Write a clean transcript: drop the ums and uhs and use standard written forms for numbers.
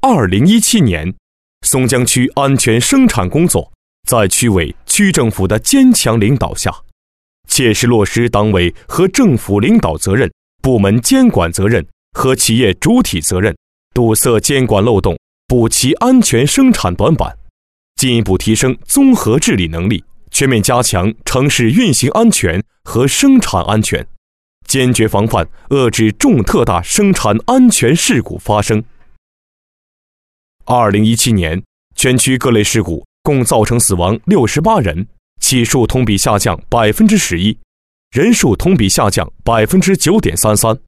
2017年，松江区安全生产工作在区委、区政府的坚强领导下，切实落实党委和政府领导责任、部门监管责任和企业主体责任，堵塞监管漏洞，补齐安全生产短板，进一步提升综合治理能力，全面加强城市运行安全和生产安全，坚决防范遏制重特大生产安全事故发生。2017年，全区各类事故共造成死亡68人，起数同比下降11%，人数同比下降9.33%。